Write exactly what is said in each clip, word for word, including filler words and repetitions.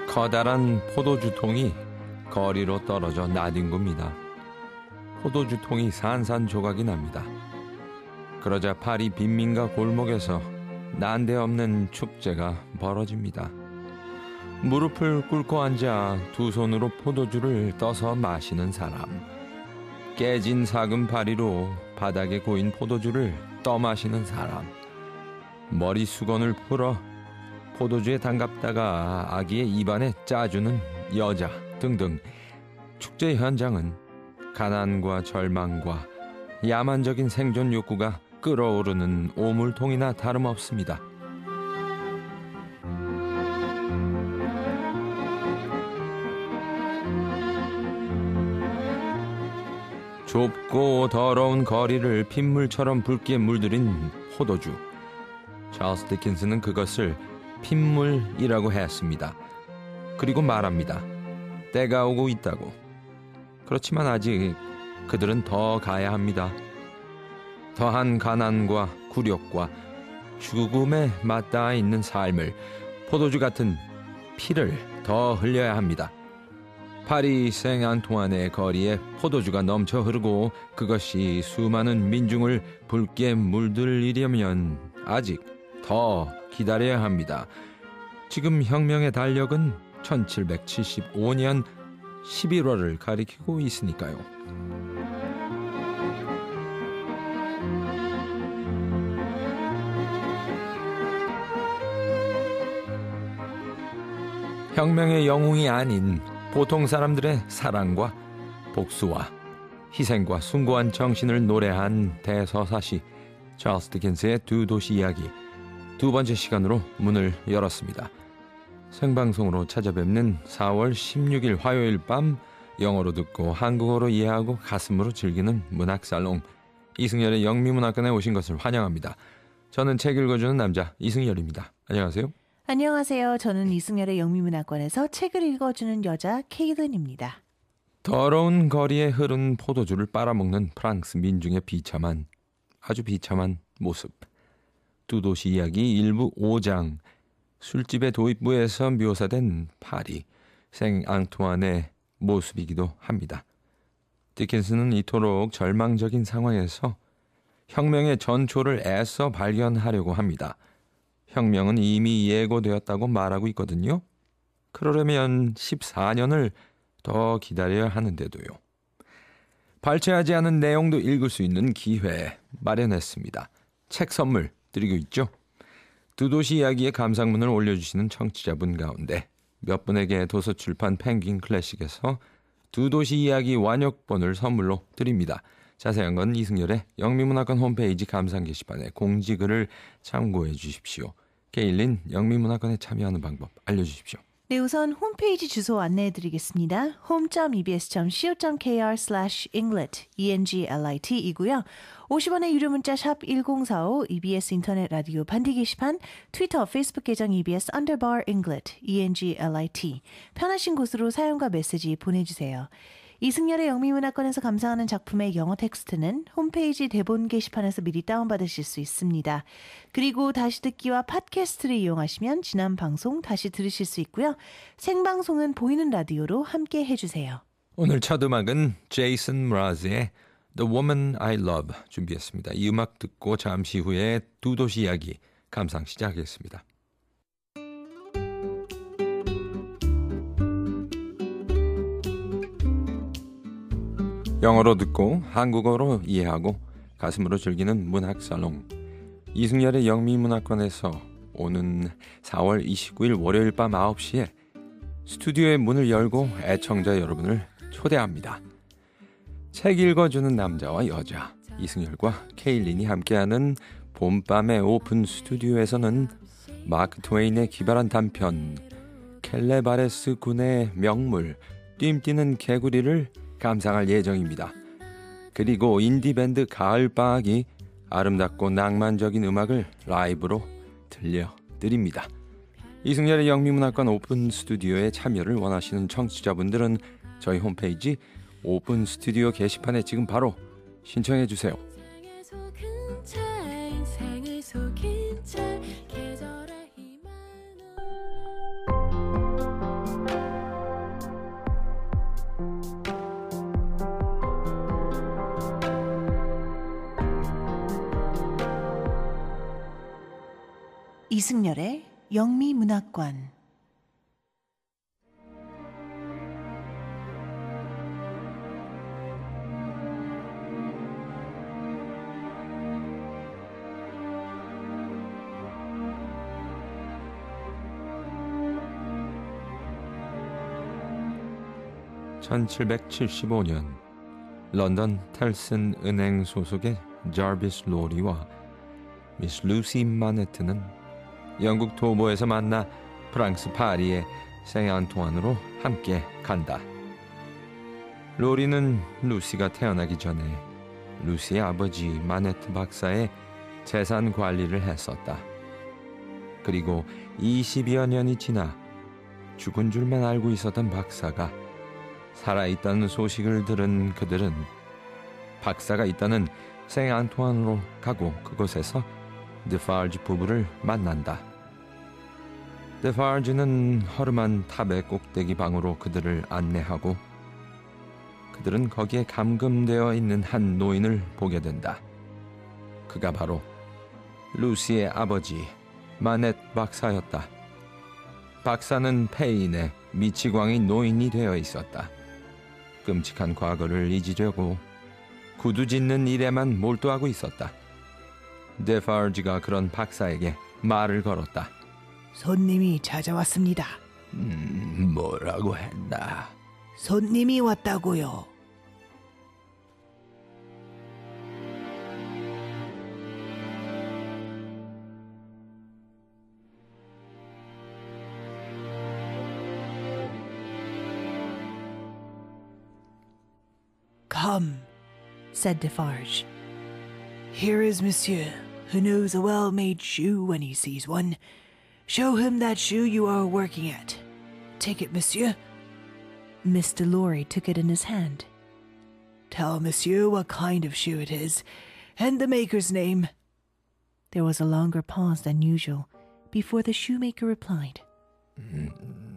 커다란 포도주통이 거리로 떨어져 나뒹굽니다. 포도주통이 산산조각이 납니다. 그러자 파리 빈민가 골목에서 난데없는 축제가 벌어집니다. 무릎을 꿇고 앉아 두 손으로 포도주를 떠서 마시는 사람, 깨진 작은 파리로 바닥에 고인 포도주를 떠마시는 사람, 머리 수건을 풀어 포도주에 담갔다가 아기의 입안에 짜주는 여자 등등 축제 현장은 가난과 절망과 야만적인 생존 욕구가 끓어오르는 오물통이나 다름없습니다. 좁고 더러운 거리를 핏물처럼 붉게 물들인 포도주. 찰스 디킨스는 그것을 핏물이라고 했습니다. 그리고 말합니다. 때가 오고 있다고. 그렇지만 아직 그들은 더 가야 합니다. 더한 가난과 굴욕과 죽음에 맞닿아 있는 삶을, 포도주 같은 피를 더 흘려야 합니다. 파리 생안토안의 거리에 포도주가 넘쳐 흐르고 그것이 수많은 민중을 붉게 물들이려면 아직 더 기다려야 합니다. 지금 혁명의 달력은 천칠백칠십오 년 십일월을 가리키고 있으니까요. 혁명의 영웅이 아닌 보통 사람들의 사랑과 복수와 희생과 숭고한 정신을 노래한 대서사시 찰스 디킨스의 두 도시 이야기 두 번째 시간으로 문을 열었습니다. 생방송으로 찾아뵙는 사월 십육일 화요일 밤, 영어로 듣고 한국어로 이해하고 가슴으로 즐기는 문학살롱, 이승열의 영미문학관에 오신 것을 환영합니다. 저는 책 읽어주는 남자 이승열입니다. 안녕하세요. 안녕하세요. 저는 이승열의 영미문학관에서 책을 읽어주는 여자 케이든입니다. 더러운 거리에 흐른 포도주를 빨아먹는 프랑스 민중의 비참한, 아주 비참한 모습. 두 도시 이야기 일부 오 장, 술집의 도입부에서 묘사된 파리 생앙투안의 모습이기도 합니다. 디킨스는 이토록 절망적인 상황에서 혁명의 전초를 애써 발견하려고 합니다. 혁명은 이미 예고되었다고 말하고 있거든요. 그러려면 십사 년을 더 기다려야 하는데도요. 발췌하지 않은 내용도 읽을 수 있는 기회 마련했습니다. 책 선물 드리고 있죠. 두 도시 이야기의 감상문을 올려주시는 청취자분 가운데 몇 분에게 도서출판 펭귄 클래식에서 두 도시 이야기 완역본을 선물로 드립니다. 자세한 건 이승열의 영미문학관 홈페이지 감상 게시판에 공지글을 참고해 주십시오. 게일린 영미문학관에 참여하는 방법 알려주십시오. 네, 우선 홈페이지 주소 안내해 드리겠습니다. 홈 닷 이비에스 닷 씨오 닷 케이알 슬래시 잉글릿 이고요. 오십 원의 유료 문자 샵 일공사오, 이비에스 인터넷 라디오 반디 게시판, 트위터, 페이스북 계정 이비에스 언더바 잉글릿 잉글릿. 편하신 곳으로 사연과 메시지 보내주세요. 이승열의 영미문학관에서 감상하는 작품의 영어 텍스트는 홈페이지 대본 게시판에서 미리 다운받으실 수 있습니다. 그리고 다시 듣기와 팟캐스트를 이용하시면 지난 방송 다시 들으실 수 있고요. 생방송은 보이는 라디오로 함께 해주세요. 오늘 첫 음악은 제이슨 무라즈의 The Woman I Love 준비했습니다. 이 음악 듣고 잠시 후에 두 도시 이야기 감상 시작하겠습니다. 영어로 듣고 한국어로 이해하고 가슴으로 즐기는 문학살롱, 이승열의 영미문학관에서 오는 사월 이십구일 월요일 밤 아홉 시에 스튜디오의 문을 열고 애청자 여러분을 초대합니다. 책 읽어주는 남자와 여자 이승열과 케일린이 함께하는 봄밤의 오픈 스튜디오에서는 마크 트웨인의 기발한 단편 켈레바레스 군의 명물 뜀뛰는 개구리를 감상할 예정입니다. 그리고 인디밴드 가을방학이 아름답고 낭만적인 음악을 라이브로 들려드립니다. 이승열의 영미문학관 오픈 스튜디오에 참여를 원하시는 청취자분들은 저희 홈페이지 오픈 스튜디오 게시판에 지금 바로 신청해 주세요. 이승열의 영미문학관. 천칠백칠십오 년 런던 텔슨 은행 소속의 자비스 로리와 미스 루시 마네트는 영국 도보에서 만나 프랑스 파리의 생안토안으로 함께 간다. 로리는 루시가 태어나기 전에 루시의 아버지 마네트 박사의 재산 관리를 했었다. 그리고 이십여 년이 지나 죽은 줄만 알고 있었던 박사가 살아있다는 소식을 들은 그들은 박사가 있다는 생안토안으로 가고 그곳에서 데파르지 부부를 만난다. 데파르지는 허름한 탑의 꼭대기 방으로 그들을 안내하고 그들은 거기에 감금되어 있는 한 노인을 보게 된다. 그가 바로 루시의 아버지 마넷 박사였다. 박사는 폐인의 미치광이 노인이 되어 있었다. 끔찍한 과거를 잊으려고 구두 짓는 일에만 몰두하고 있었다. 데파르지가 그런 박사에게 말을 걸었다. 손님이 찾아왔습니다. 음, 뭐라고 했나? 손님이 왔다고요. Come, said Defarge. Here is Monsieur, who knows a well-made shoe when he sees one. Show him that shoe you are working at. Take it, Monsieur. Mister Lorry took it in his hand. Tell Monsieur what kind of shoe it is, and the maker's name. There was a longer pause than usual before the shoemaker replied. Mm,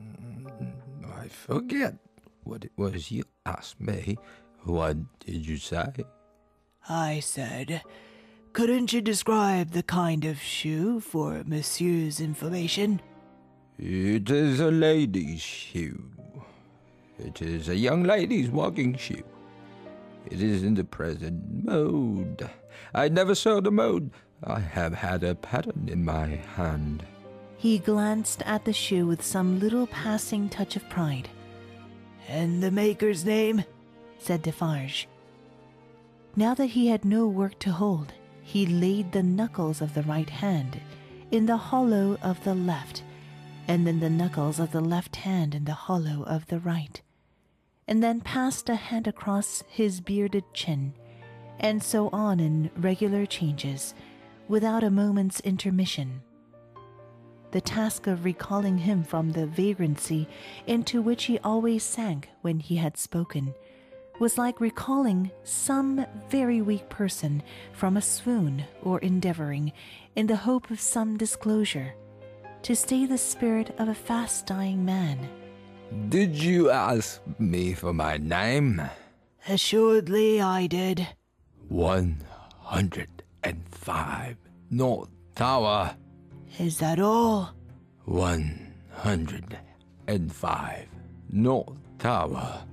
I forget what it was you asked me. What did you say? I said, couldn't you describe the kind of shoe for Monsieur's information? It is a lady's shoe. It is a young lady's walking shoe. It is in the present mode. I never saw the mode. I have had a pattern in my hand. He glanced at the shoe with some little passing touch of pride. And the maker's name? Said Defarge. Now that he had no work to hold, he laid the knuckles of the right hand in the hollow of the left, and then the knuckles of the left hand in the hollow of the right, and then passed a hand across his bearded chin, and so on in regular changes, without a moment's intermission. The task of recalling him from the vagrancy into which he always sank when he had spoken was like recalling some very weak person from a swoon or endeavoring, in the hope of some disclosure, to stay the spirit of a fast-dying man. Did you ask me for my name? Assuredly I did. One hundred and five North Tower. Is that all? One hundred and five North Tower.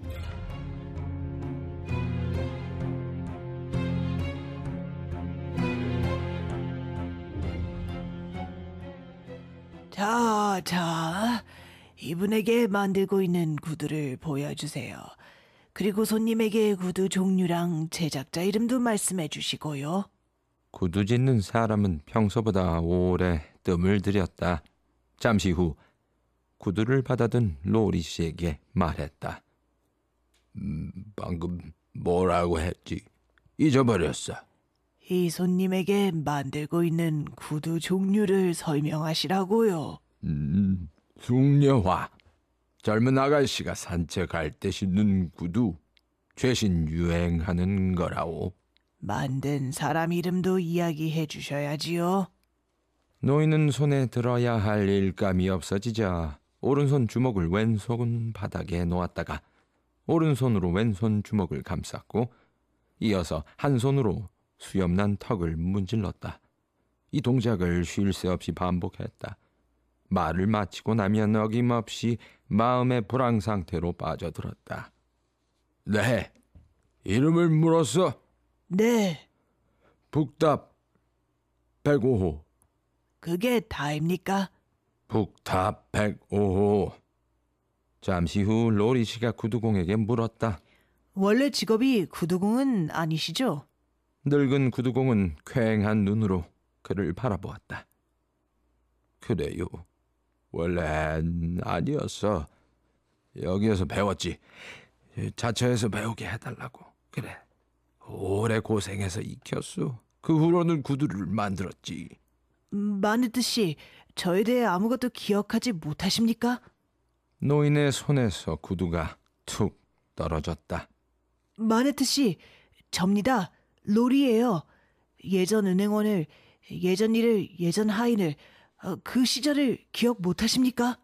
자, 자, 이분에게 만들고 있는 구두를 보여주세요. 그리고 손님에게 구두 종류랑 제작자 이름도 말씀해 주시고요. 구두 짓는 사람은 평소보다 오래 뜸을 들였다. 잠시 후 구두를 받아든 로리 씨에게 말했다. 음, 방금 뭐라고 했지? 잊어버렸어. 이 손님에게 만들고 있는 구두 종류를 설명하시라고요. 음, 숙녀화. 젊은 아가씨가 산책할 때 신는 구두. 최신 유행하는 거라오. 만든 사람 이름도 이야기해 주셔야지요. 노인은 손에 들어야 할 일감이 없어지자 오른손 주먹을 왼손 바닥에 놓았다가 오른손으로 왼손 주먹을 감쌌고 이어서 한 손으로 수염난 턱을 문질렀다. 이 동작을 쉴 새 없이 반복했다. 말을 마치고 나면 어김없이 마음의 불황 상태로 빠져들었다. 네, 이름을 물었어? 네, 북답 백오 호. 그게 다입니까? 북답 백오 호. 잠시 후 로리 씨가 구두공에게 물었다. 원래 직업이 구두공은 아니시죠? 늙은 구두공은 퀭한 눈으로 그를 바라보았다. 그래요. 원래는 아니었어. 여기에서 배웠지. 자처에서 배우게 해달라고. 그래. 오래 고생해서 익혔어. 그 후로는 구두를 만들었지. 마네트 씨, 저에 대해 아무것도 기억하지 못하십니까? 노인의 손에서 구두가 툭 떨어졌다. 마네트 씨, 접니다. 로리예요. 예전 은행원을, 예전 일을, 예전 하인을, 어, 그 시절을 기억 못하십니까?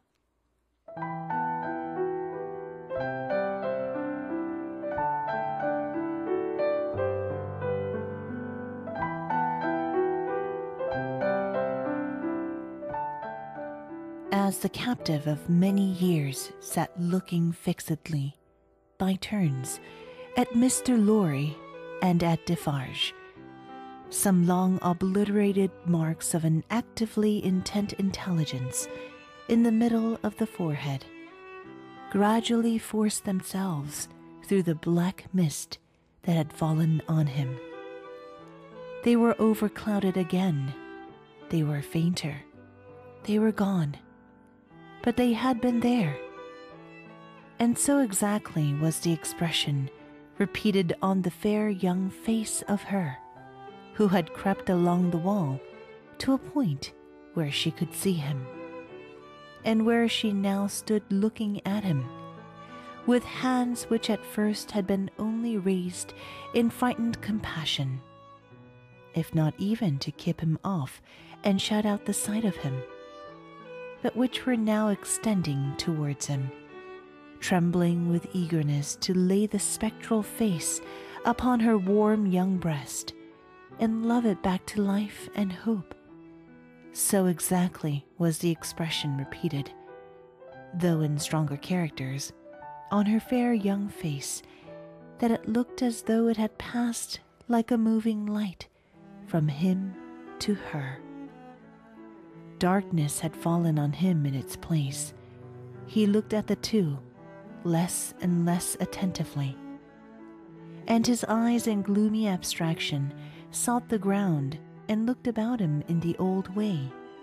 As the captive of many years sat looking fixedly, by turns, at Mister Lorry and at Defarge, some long obliterated marks of an actively intent intelligence in the middle of the forehead gradually forced themselves through the black mist that had fallen on him. They were overclouded again. They were fainter. They were gone. But they had been there. And so exactly was the expression repeated on the fair young face of her, who had crept along the wall to a point where she could see him, and where she now stood looking at him, with hands which at first had been only raised in frightened compassion, if not even to keep him off and shut out the sight of him, but which were now extending towards him, trembling with eagerness to lay the spectral face upon her warm young breast and love it back to life and hope. So exactly was the expression repeated, though in stronger characters, on her fair young face, that it looked as though it had passed like a moving light from him to her. Darkness had fallen on him in its place. He looked at the two, less and less attentively, and his eyes in gloomy abstraction sought the ground and looked about him in the old way.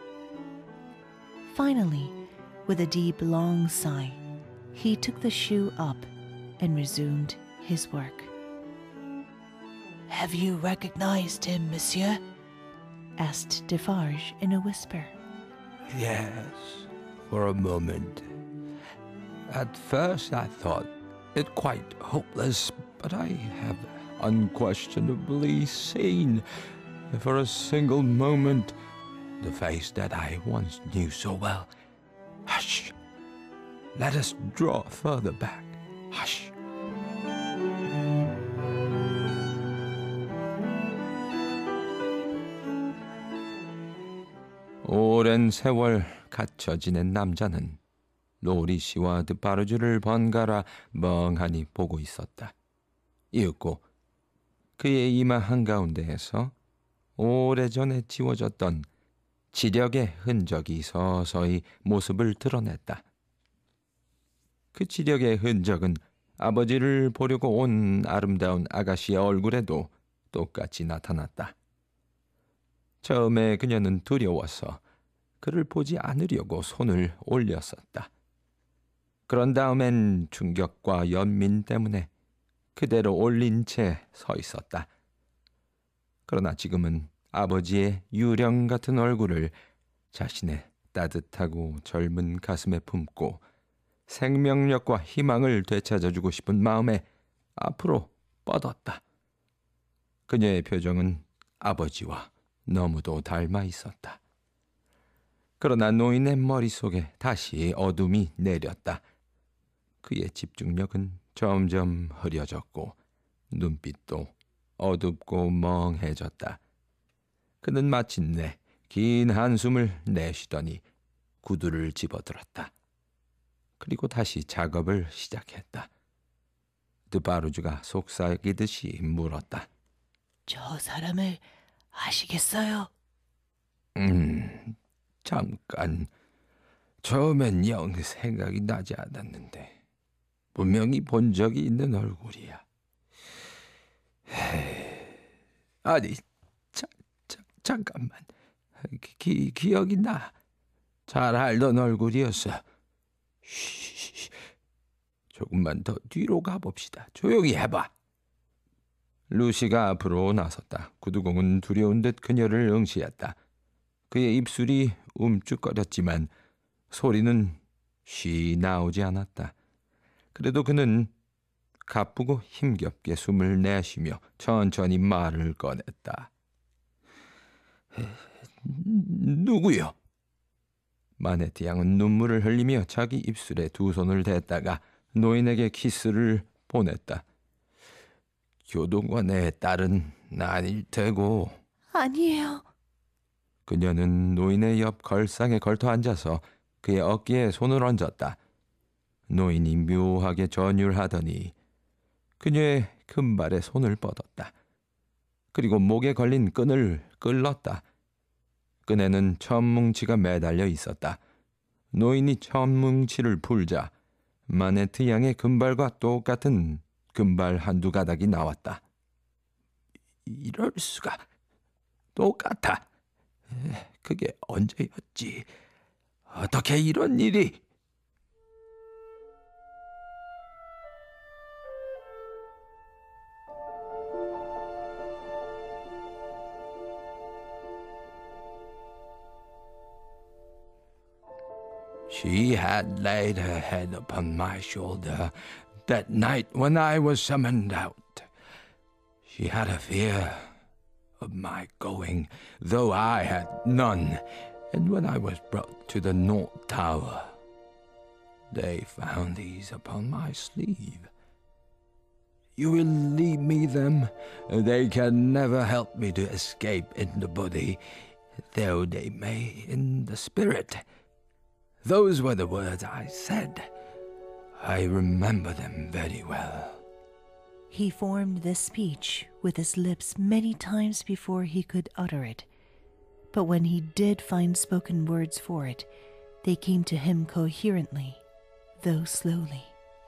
Finally, with a deep, long sigh, he took the shoe up and resumed his work. "Have you recognized him, monsieur?" asked Defarge in a whisper. Yes, for a moment. At first I thought it quite hopeless, but I have unquestionably seen, for a single moment, the face that I once knew so well. Hush! Let us draw further back. Hush! 오랜 세월 갇혀 지낸 남자는 로리 씨와 드파르주를 번갈아 멍하니 보고 있었다. 이윽고 그의 이마 한가운데에서 오래전에 지워졌던 지력의 흔적이 서서히 모습을 드러냈다. 그 지력의 흔적은 아버지를 보려고 온 아름다운 아가씨의 얼굴에도 똑같이 나타났다. 처음에 그녀는 두려워서 그를 보지 않으려고 손을 올렸었다. 그런 다음엔 충격과 연민 때문에 그대로 올린 채 서 있었다. 그러나 지금은 아버지의 유령 같은 얼굴을 자신의 따뜻하고 젊은 가슴에 품고 생명력과 희망을 되찾아주고 싶은 마음에 앞으로 뻗었다. 그녀의 표정은 아버지와 너무도 닮아 있었다. 그러나 노인의 머릿속에 다시 어둠이 내렸다. 그의 집중력은 점점 흐려졌고 눈빛도 어둡고 멍해졌다. 그는 마침내 긴 한숨을 내쉬더니 구두를 집어들었다. 그리고 다시 작업을 시작했다. 드바루즈가 속삭이듯이 물었다. 저 사람을 아시겠어요? 음, 잠깐. 처음엔 영 생각이 나지 않았는데 분명히 본 적이 있는 얼굴이야. 헤이, 아니, 자, 자, 잠깐만. 기, 기억이 나. 잘 알던 얼굴이었어. 쉬, 조금만 더 뒤로 가봅시다. 조용히 해봐. 루시가 앞으로 나섰다. 구두공은 두려운 듯 그녀를 응시했다. 그의 입술이 움쭉거렸지만 소리는 쉬 나오지 않았다. 그래도 그는 가쁘고 힘겹게 숨을 내쉬며 천천히 말을 꺼냈다. 누구요? 마네트 양은 눈물을 흘리며 자기 입술에 두 손을 댔다가 노인에게 키스를 보냈다. 교도관의 딸은 아닐 테고. 아니에요. 그녀는 노인의 옆 걸상에 걸터 앉아서 그의 어깨에 손을 얹었다. 노인이 묘하게 전율하더니 그녀의 금발에 손을 뻗었다. 그리고 목에 걸린 끈을 끌렀다. 끈에는 천뭉치가 매달려 있었다. 노인이 천뭉치를 풀자 마네트 양의 금발과 똑같은 금발 한두 가닥이 나왔다. 이럴 수가. 똑같아. 그게 언제였지? 어떻게 이런 일이? She had laid her head upon my shoulder that night when I was summoned out. She had a fear of my going, though I had none, and when I was brought to the North Tower, they found these upon my sleeve. You will leave me them. They can never help me to escape in the body, though they may in the spirit. Those were the words I said. I remember them very well. He formed this speech with his lips many times before he could utter it. But when he did find spoken words for it, they came to him coherently, though slowly.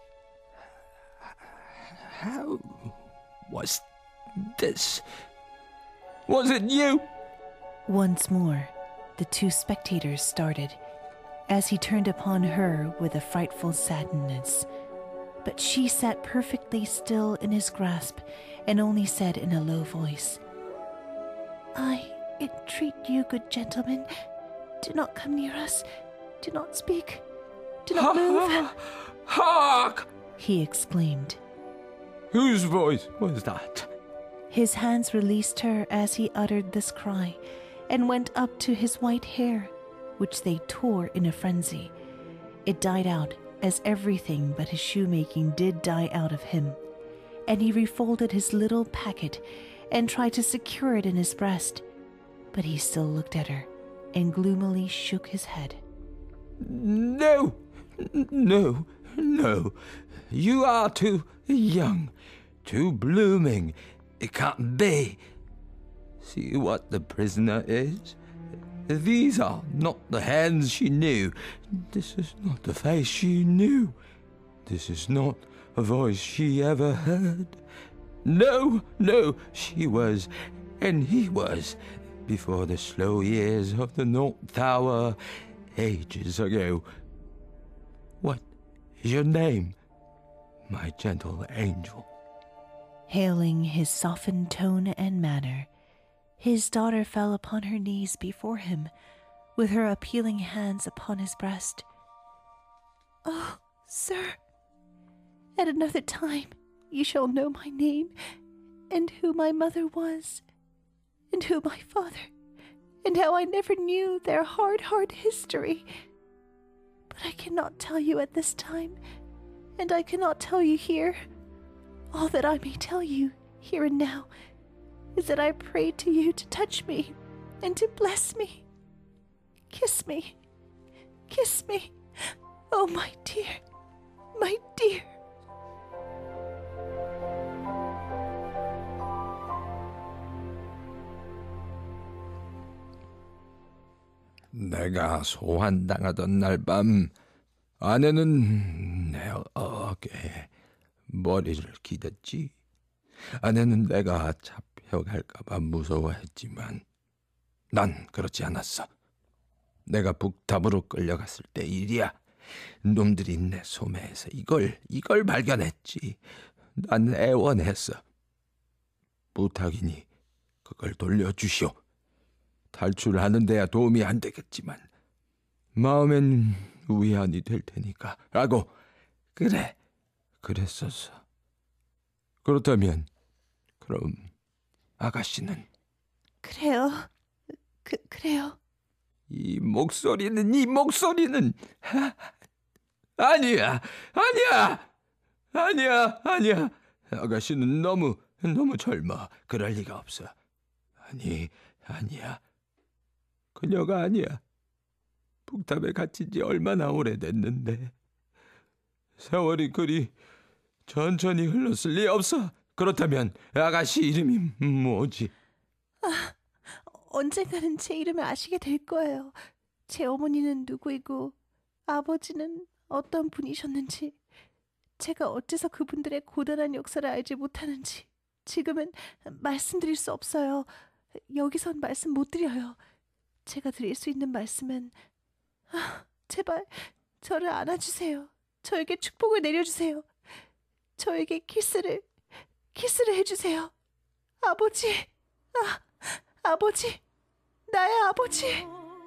How was this? Was it you? Once more, the two spectators started, as he turned upon her with a frightful sadness. But she sat perfectly still in his grasp and only said in a low voice, I entreat you, good gentlemen, do not come near us. Do not speak. Do not move. Hark! He exclaimed. Whose voice was that? His hands released her as he uttered this cry and went up to his white hair, which they tore in a frenzy. It died out as everything but his shoemaking did die out of him, and he refolded his little packet and tried to secure it in his breast, but he still looked at her and gloomily shook his head. No, no, no. You are too young, too blooming. It can't be. See what the prisoner is? These are not the hands she knew. This is not the face she knew. This is not a voice she ever heard. No, no, she was, and he was, before the slow years of the North Tower, ages ago. What is your name, my gentle angel? Hailing his softened tone and manner, his daughter fell upon her knees before him, with her appealing hands upon his breast. Oh, sir, at another time you shall know my name, and who my mother was, and who my father, and how I never knew their hard, hard history. But I cannot tell you at this time, and I cannot tell you here. All that I may tell you, here and now, is that I pray to you to touch me and to bless me Kiss me. Kiss me. Oh, my dear. My dear. 내가 소환당하던 날 밤 아내는 내 어깨에 머리를 기댔지. 아내는 내가 잡혀갈까봐 무서워했지만 난 그렇지 않았어. 내가 북탑으로 끌려갔을 때 일이야. 놈들이 내 소매에서 이걸 이걸 발견했지. 난 애원했어. 부탁이니 그걸 돌려주시오. 탈출하는 데야 도움이 안 되겠지만 마음엔 위안이 될 테니까 라고. 그래 그랬었어. 그렇다면 그럼 아가씨는? 그래요. 그, 그래요. 이 목소리는 이 목소리는 아니야 아니야 아니야 아니야. 아가씨는 너무 너무 젊어. 그럴 리가 없어. 아니 아니야. 그녀가 아니야. 북탑에 갇힌 지 얼마나 오래됐는데 세월이 그리 천천히 흘렀을 리 없어. 그렇다면 아가씨 이름이 뭐지? 아, 언젠가는 제 이름을 아시게 될 거예요. 제 어머니는 누구이고 아버지는 어떤 분이셨는지, 제가 어째서 그분들의 고단한 역사를 알지 못하는지 지금은 말씀드릴 수 없어요. 여기선 말씀 못 드려요. 제가 드릴 수 있는 말씀은 아, 제발 저를 안아주세요. 저에게 축복을 내려주세요. 저에게 키스를 키스를 해주세요. 아버지, 아, 아버지, 나의 아버지.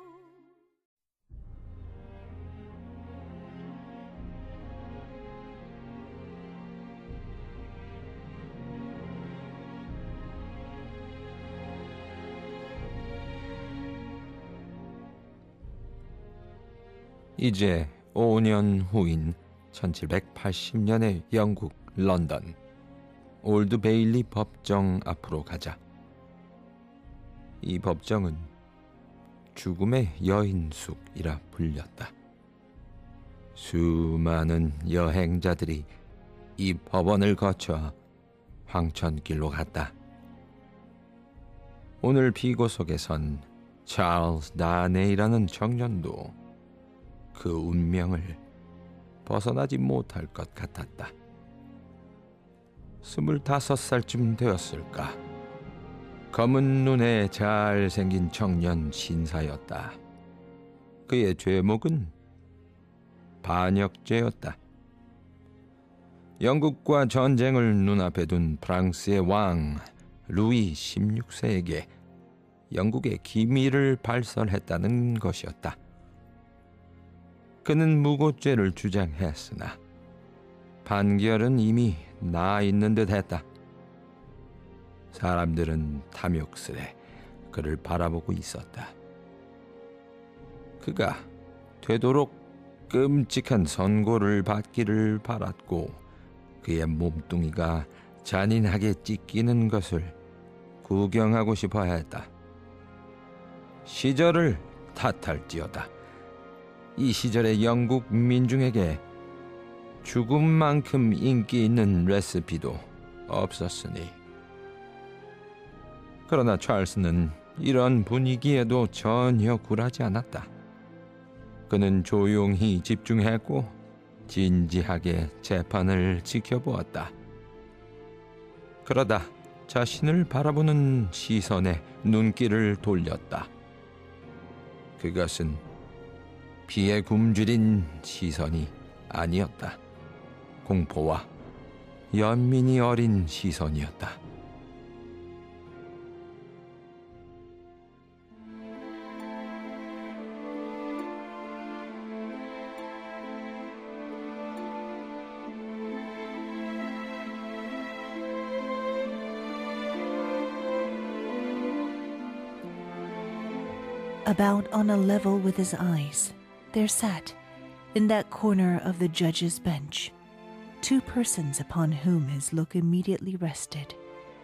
이제 오 년 후인 천칠백팔십 년의 영국 런던 올드 베일리 법정 앞으로 가자. 이 법정은 죽음의 여인숙이라 불렸다. 수많은 여행자들이 이 법원을 거쳐 황천길로 갔다. 오늘 비고석에선 찰스 다네이라는 청년도 그 운명을 벗어나지 못할 것 같았다. 스물다섯 살쯤 되었을까. 검은 눈에 잘생긴 청년 신사였다. 그의 죄목은 반역죄였다. 영국과 전쟁을 눈앞에 둔 프랑스의 왕 루이 십육 세에게 영국의 기밀을 발설했다는 것이었다. 그는 무고죄를 주장했으나 판결은 이미 나 있는 듯 했다. 사람들은 탐욕스레 그를 바라보고 있었다. 그가 되도록 끔찍한 선고를 받기를 바랐고 그의 몸뚱이가 잔인하게 찢기는 것을 구경하고 싶어 했다. 시절을 탓할지어다. 이 시절의 영국 민중에게 죽음만큼 인기 있는 레시피도 없었으니. 그러나 찰스는 이런 분위기에도 전혀 굴하지 않았다. 그는 조용히 집중했고 진지하게 재판을 지켜보았다. 그러다 자신을 바라보는 시선에 눈길을 돌렸다. 그것은 피에 굶주린 시선이 아니었다. 공포와 연민이 어린 시선이었다. About on a level with his eyes, there sat, in that corner of the judge's bench, two persons upon whom his look immediately rested,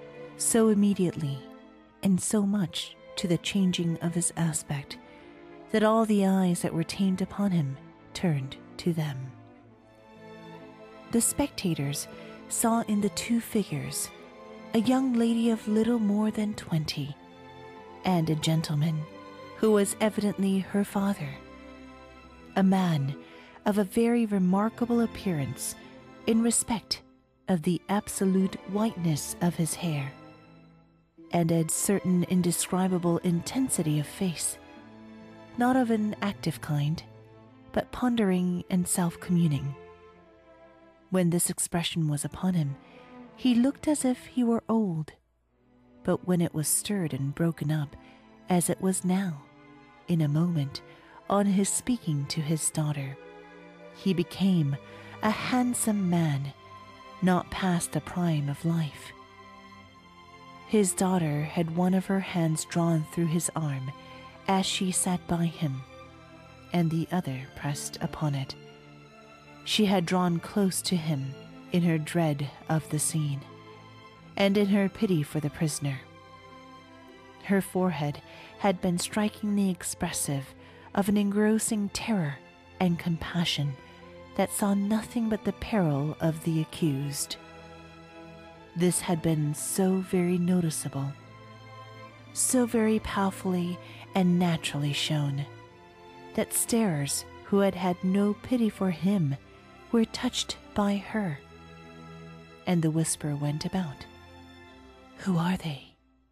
so immediately, and so much to the changing of his aspect, that all the eyes that were tamed upon him turned to them. The spectators saw in the two figures a young lady of little more than twenty, and a gentleman who was evidently her father, a man of a very remarkable appearance in respect of the absolute whiteness of his hair, and a certain indescribable intensity of face, not of an active kind, but pondering and self-communing. When this expression was upon him, he looked as if he were old, but when it was stirred and broken up, as it was now, in a moment, on his speaking to his daughter, he became a handsome man, not past the prime of life. His daughter had one of her hands drawn through his arm as she sat by him, and the other pressed upon it. She had drawn close to him in her dread of the scene, and in her pity for the prisoner. Her forehead had been strikingly expressive of an engrossing terror and compassion that saw nothing but the peril of the accused. This had been so very noticeable, so very powerfully and naturally shown, that starers who had had no pity for him were touched by her. And the whisper went about, "Who are they?"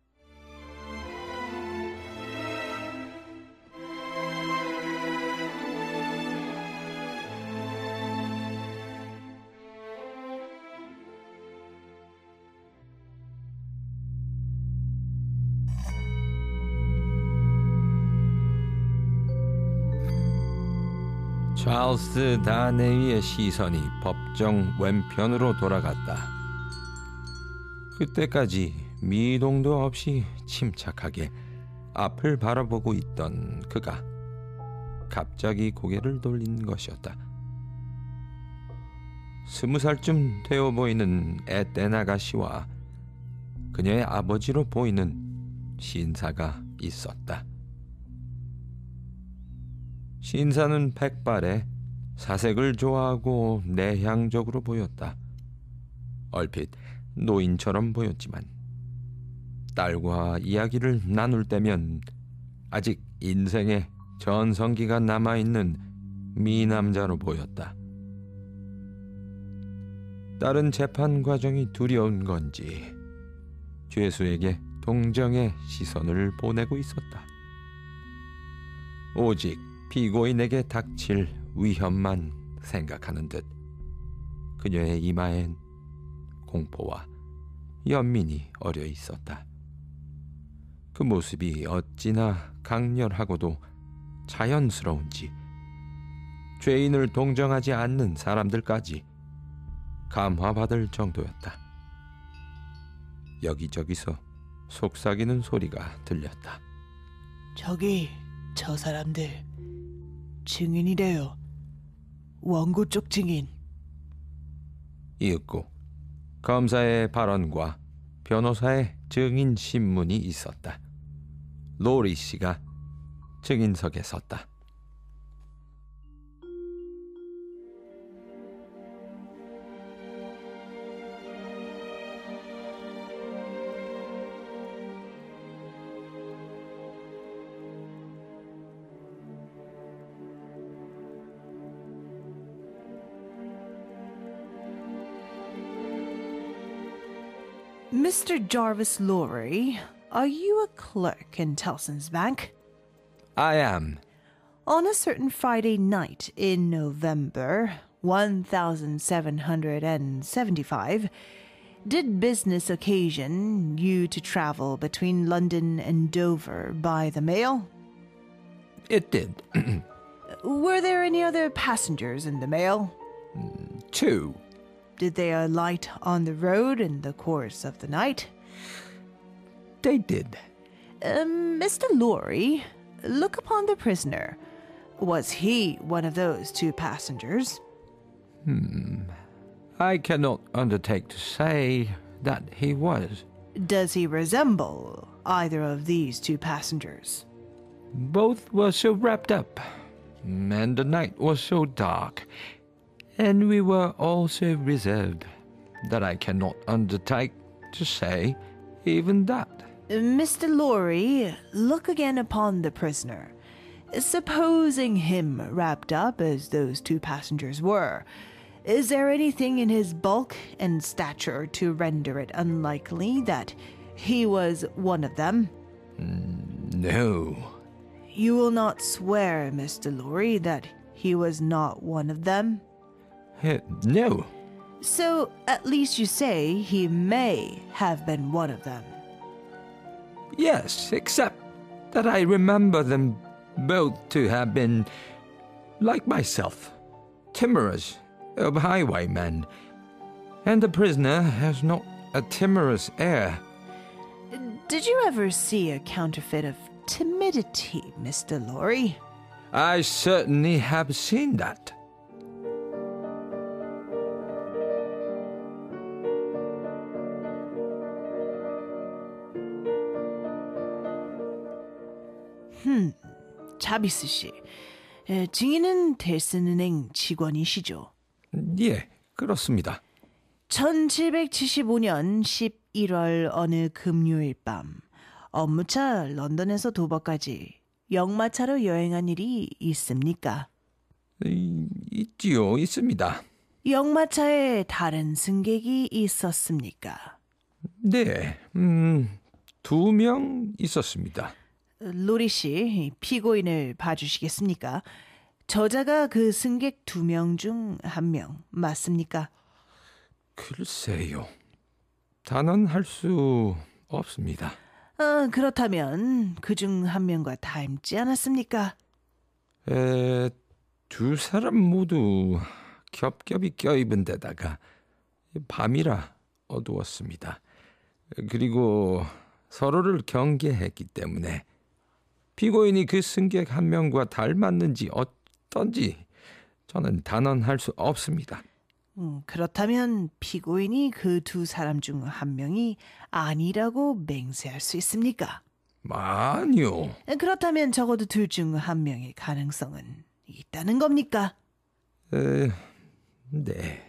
찰스 다네이의 시선이 법정 왼편으로 돌아갔다. 그때까지 미동도 없이 침착하게 앞을 바라보고 있던 그가 갑자기 고개를 돌린 것이었다. 스무 살쯤 되어 보이는 에덴 아가씨와 그녀의 아버지로 보이는 신사가 있었다. 신사는 백발에 사색을 좋아하고 내향적으로 보였다. 얼핏 노인처럼 보였지만 딸과 이야기를 나눌 때면 아직 인생에 전성기가 남아있는 미남자로 보였다. 딸은 재판 과정이 두려운 건지 죄수에게 동정의 시선을 보내고 있었다. 오직 피고인에게 닥칠 위험만 생각하는 듯 그녀의 이마엔 공포와 연민이 어려 있었다. 그 모습이 어찌나 강렬하고도 자연스러운지 죄인을 동정하지 않는 사람들까지 감화받을 정도였다. 여기저기서 속삭이는 소리가 들렸다. 저기 저 사람들 증인이래요. 원고 쪽 증인. 이윽고 검사의 발언과 변호사의 증인 신문이 있었다. 로리 씨가 증인석에 섰다. Mister Jarvis Lorry, are you a clerk in Tellson's Bank? I am. On a certain Friday night in November, one thousand seven hundred seventy-five, did business occasion you to travel between London and Dover by the mail? It did. Were there any other passengers in the mail? Two. Did they alight on the road in the course of the night? They did. Uh, Mister Lorry, look upon the prisoner. Was he one of those two passengers? Hmm. I cannot undertake to say that he was. Does he resemble either of these two passengers? Both were so wrapped up, and the night was so dark, and we were all so reserved that I cannot undertake to say even that. Mister Lorry, look again upon the prisoner. Supposing him wrapped up as those two passengers were, is there anything in his bulk and stature to render it unlikely that he was one of them? No. You will not swear, Mister Lorry, that he was not one of them? Uh, no. So at least you say he may have been one of them. Yes, except that I remember them both to have been, like myself, timorous of highwaymen, and the prisoner has not a timorous air. Did you ever see a counterfeit of timidity, Mister Lorry? I certainly have seen that. 흠, 자비스 씨. 에, 증인은 델슨은행 직원이시죠? 예, 그렇습니다. 천칠백칠십오 년 십일월 어느 금요일 밤 업무차 런던에서 도버까지 역마차로 여행한 일이 있습니까? 이, 있지요, 있습니다. 역마차에 다른 승객이 있었습니까? 네, 음, 두 명 있었습니다. 로리 씨, 피고인을 봐주시겠습니까? 저자가 그 승객 두 명 중 한 명 맞습니까? 글쎄요. 단언할 수 없습니다. 아, 그렇다면 그중 한 명과 닮지 않았습니까? 에, 두 사람 모두 겹겹이 껴입은 데다가 밤이라 어두웠습니다. 그리고 서로를 경계했기 때문에 피고인이 그 승객 한 명과 닮았는지 어떤지 저는 단언할 수 없습니다. 음, 그렇다면 피고인이 그 두 사람 중 한 명이 아니라고 맹세할 수 있습니까? 아니요. 그렇다면 적어도 둘 중 한 명의 가능성은 있다는 겁니까? 에, 네.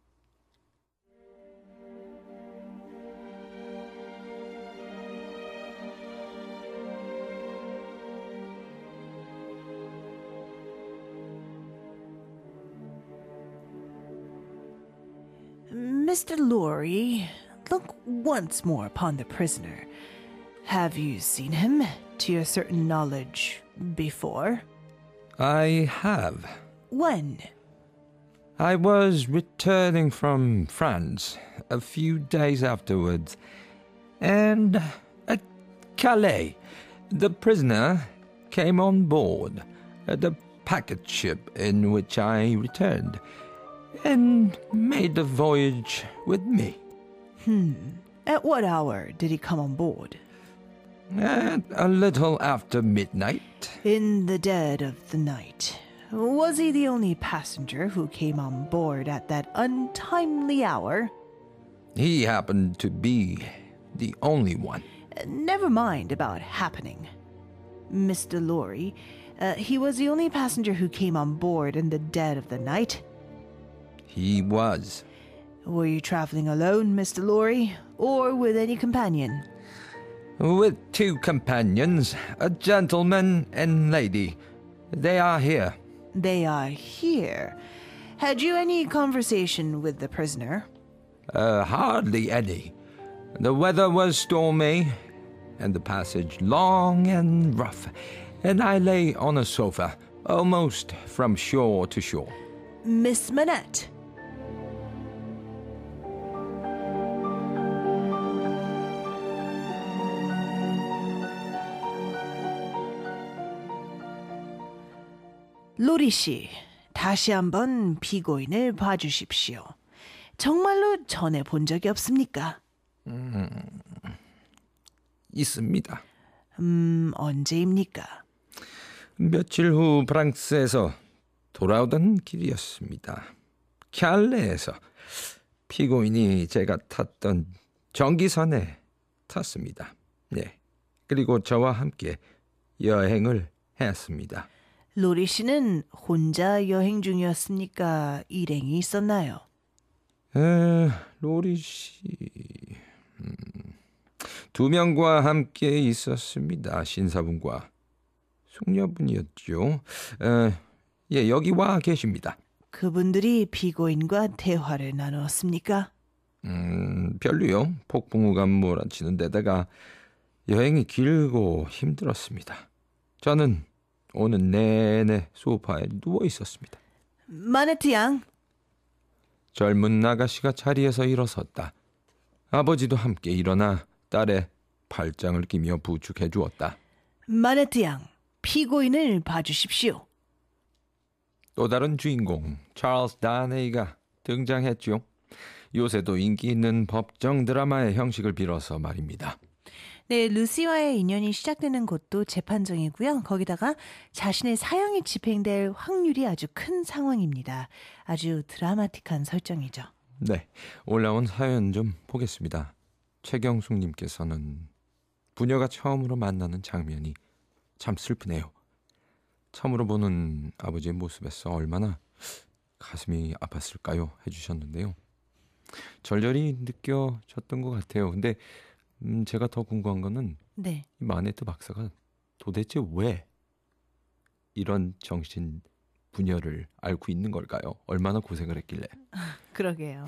Mister Lorry, look once more upon the prisoner. Have you seen him, to your certain knowledge, before? I have. When? I was returning from France a few days afterwards, and at Calais, the prisoner came on board the packet ship in which I returned, and made the voyage with me. Hmm. At what hour did he come on board? At a little after midnight. In the dead of the night. Was he the only passenger who came on board at that untimely hour? He happened to be the only one. Never mind about happening. Mister Lorry, uh, he was the only passenger who came on board in the dead of the night? He was. Were you traveling alone, Mister Lorry, or with any companion? With two companions, a gentleman and lady. They are here. They are here. Had you any conversation with the prisoner? Uh, hardly any. The weather was stormy, and the passage long and rough, and I lay on a sofa, almost from shore to shore. Miss Manette. 로리 씨, 다시 한번 피고인을 봐주십시오. 정말로 전에 본 적이 없습니까? 음, 있습니다. 음, 언제입니까? 며칠 후 프랑스에서 돌아오던 길이었습니다. 캬레에서 피고인이 제가 탔던 전기선에 탔습니다. 네. 그리고 저와 함께 여행을 했습니다. 로리 씨는 혼자 여행 중이었습니까? 일행이 있었나요? 에, 로리 씨... 음, 두 명과 함께 있었습니다. 신사분과 숙녀분이었죠. 에, 예, 여기 와 계십니다. 그분들이 피고인과 대화를 나누었습니까? 음, 별로요. 폭풍우가 몰아치는 데다가 여행이 길고 힘들었습니다. 저는 오늘 내내 소파에 누워 있었습니다. 마네트 양. 젊은 아가씨가 자리에서 일어섰다. 아버지도 함께 일어나 딸의 팔짱을 끼며 부축해 주었다. 마네트 양, 피고인을 봐주십시오. 또 다른 주인공 찰스 다네이가 등장했죠. 요새도 인기 있는 법정 드라마의 형식을 빌어서 말입니다. 네, 루시와의 인연이 시작되는 곳도 재판정이고요. 거기다가 자신의 사형이 집행될 확률이 아주 큰 상황입니다. 아주 드라마틱한 설정이죠. 네, 올라온 사연 좀 보겠습니다. 최경숙님께서는 부녀가 처음으로 만나는 장면이 참 슬프네요. 처음으로 보는 아버지의 모습에서 얼마나 가슴이 아팠을까요? 해주셨는데요. 절절히 느껴졌던 것 같아요. 근데 음, 제가 더 궁금한 거는 네. 이 마네트 박사가 도대체 왜 이런 정신 분열을 앓고 있는 걸까요? 얼마나 고생을 했길래. 그러게요.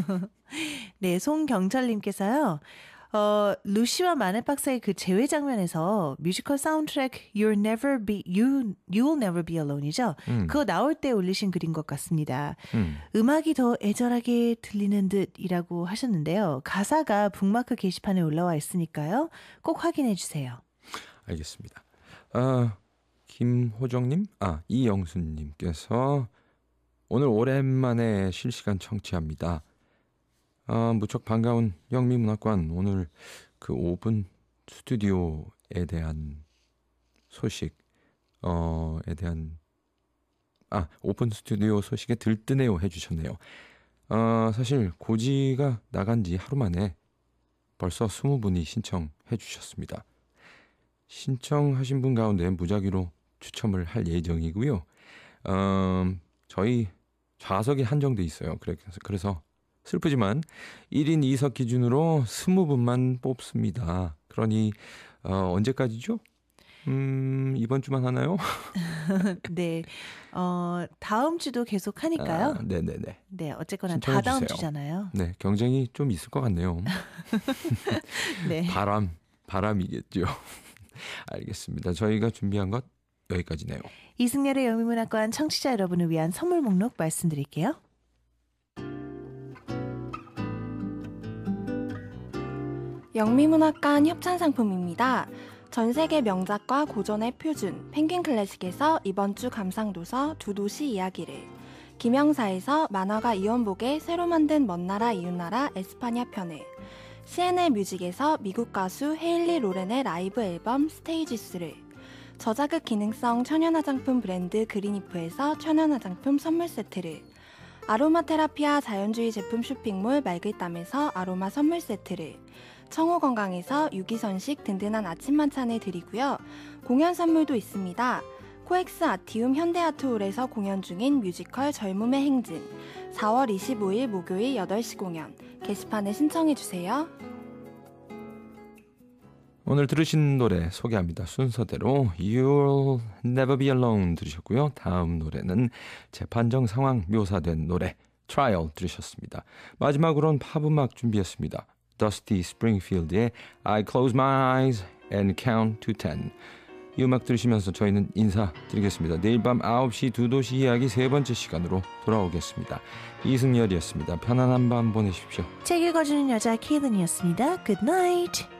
네, 송경철님께서요. 어, 루시와 마넷 박사의 그 재회 장면에서 뮤지컬 사운드트랙 You'll Never Be You You'll Never Be Alone이죠. 음. 그거 나올 때 올리신 글인 것 같습니다. 음. 음악이 더 애절하게 들리는 듯이라고 하셨는데요. 가사가 북마크 게시판에 올라와 있으니까요. 꼭 확인해 주세요. 알겠습니다. 아, 김호정님, 아 이영순님께서 오늘 오랜만에 실시간 청취합니다. 아, 무척 반가운 영미문학관 오늘 그 오픈 스튜디오에 대한 소식, 어에 대한 아 오픈 스튜디오 소식에 들뜨네요 해주셨네요. 어, 사실 고지가 나간 지 하루 만에 벌써 스무 분이 신청해 주셨습니다. 신청하신 분 가운데 무작위로 추첨을 할 예정이고요. 어, 저희 좌석이 한정돼 있어요. 그래서, 그래서 슬프지만 일 인 이 석 기준으로 스무 분만 뽑습니다. 그러니 어, 언제까지죠? 음, 이번 주만 하나요? 네, 어, 다음 주도 계속 하니까요. 아, 네네네. 네, 어쨌거나 신청해 다 다음 주세요. 주잖아요. 네, 경쟁이 좀 있을 것 같네요. 네. 바람, 바람이겠죠. 알겠습니다. 저희가 준비한 것 여기까지네요. 이승열의 영미문학관 청취자 여러분을 위한 선물 목록 말씀드릴게요. 영미문학관 협찬상품입니다. 전세계 명작과 고전의 표준 펭귄 클래식에서 이번 주 감상도서 두 도시 이야기를, 김영사에서 만화가 이원복의 새로 만든 먼나라 이웃나라 에스파냐 편을, 씨엔엘 뮤직에서 미국 가수 헤일리 로렌의 라이브 앨범 스테이지스를, 저자극 기능성 천연 화장품 브랜드 그린이프에서 천연 화장품 선물 세트를, 아로마 테라피아 자연주의 제품 쇼핑몰 말글담에서 아로마 선물 세트를, 청호 건강에서 유기선식 든든한 아침 만찬을 드리고요. 공연 선물도 있습니다. 코엑스 아티움 현대아트홀에서 공연 중인 뮤지컬 젊음의 행진, 사월 이십오일 목요일 여덟 시 공연, 게시판에 신청해주세요. 오늘 들으신 노래 소개합니다. 순서대로 You'll Never Be Alone 들으셨고요. 다음 노래는 재판정 상황 묘사된 노래 Trial 들으셨습니다. 마지막으로는 팝음악 준비했습니다. Dusty Springfield의 I Close My Eyes and Count to Ten. 이 음악 들으시면서 저희는 인사드리겠습니다. 내일 밤 아홉 시 두 도시 이야기 세 번째 시간으로 돌아오겠습니다. 이승열이었습니다. 편안한 밤 보내십시오. 책 읽어주는 여자 케이든이었습니다. Good night.